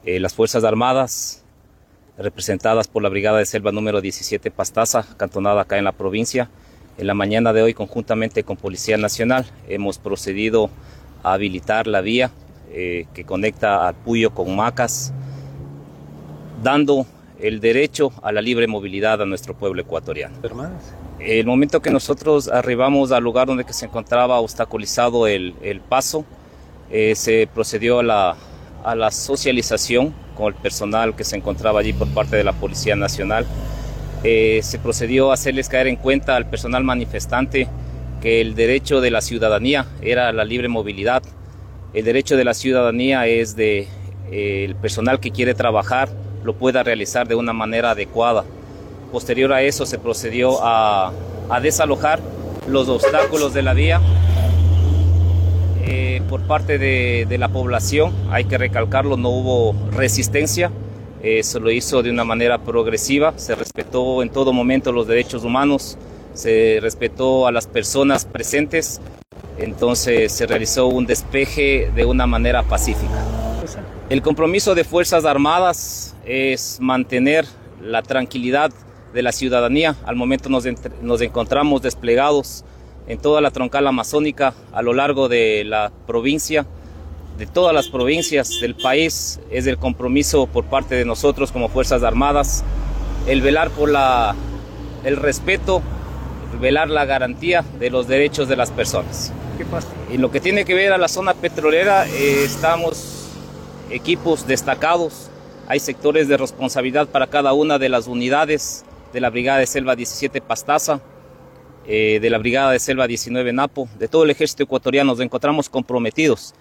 Las Fuerzas Armadas, representadas por la Brigada de Selva número 17 Pastaza, cantonada acá en la provincia, en la mañana de hoy, conjuntamente con Policía Nacional, hemos procedido a habilitar la vía que conecta a Puyo con Macas, dando el derecho a la libre movilidad a nuestro pueblo ecuatoriano. El momento que nosotros arribamos al lugar donde se encontraba obstaculizado el paso, se procedió a la socialización con el personal que se encontraba allí por parte de la Policía Nacional. Se procedió a hacerles caer en cuenta al personal manifestante que el derecho de la ciudadanía era la libre movilidad. El derecho de la ciudadanía es de el personal que quiere trabajar lo pueda realizar de una manera adecuada. Posterior a eso se procedió a desalojar los obstáculos de la vía por parte de la población. Hay que recalcarlo, no hubo resistencia, se lo hizo de una manera progresiva, se respetó en todo momento los derechos humanos, se respetó a las personas presentes, entonces se realizó un despeje de una manera pacífica. El compromiso de Fuerzas Armadas es mantener la tranquilidad de la ciudadanía. Al momento nos encontramos desplegados en toda la troncal amazónica, a lo largo de la provincia, de todas las provincias del país. Es el compromiso por parte de nosotros como Fuerzas Armadas, el velar por el respeto, velar la garantía de los derechos de las personas. ¿Qué pasa? En lo que tiene que ver a la zona petrolera, estamos equipos destacados, hay sectores de responsabilidad para cada una de las unidades de la Brigada de Selva 17 Pastaza, de la Brigada de Selva 19 Napo, de todo el ejército ecuatoriano. Nos encontramos comprometidos.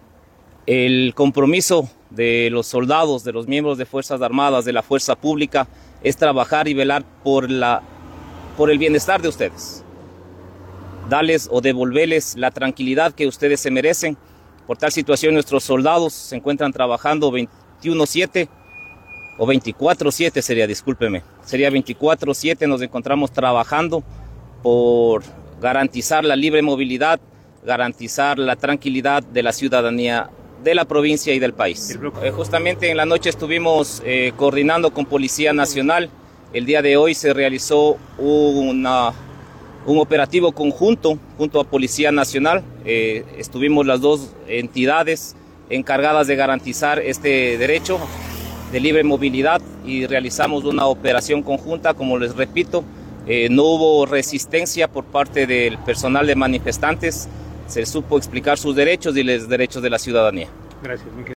El compromiso de los soldados, de los miembros de Fuerzas Armadas, de la Fuerza Pública, es trabajar y velar por el bienestar de ustedes. Darles o devolverles la tranquilidad que ustedes se merecen. Por tal situación, nuestros soldados se encuentran trabajando 21/7 o 24/7 sería, discúlpeme. Sería 24/7, nos encontramos trabajando por garantizar la libre movilidad, garantizar la tranquilidad de la ciudadanía de la provincia y del país. Justamente en la noche estuvimos coordinando con Policía Nacional. El día de hoy se realizó un operativo conjunto junto a Policía Nacional. Estuvimos las dos entidades encargadas de garantizar este derecho de libre movilidad y realizamos una operación conjunta. Como les repito, no hubo resistencia por parte del personal de manifestantes, se supo explicar sus derechos y los derechos de la ciudadanía. Gracias.